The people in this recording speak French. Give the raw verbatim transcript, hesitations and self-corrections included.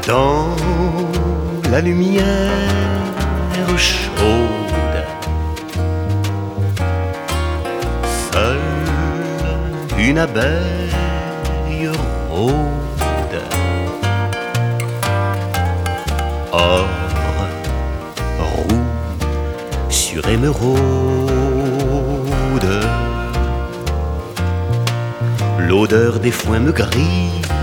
dans la lumière chaude. Seule une abeille rôde. Or, roux sur émeraude, l'odeur des foins me grille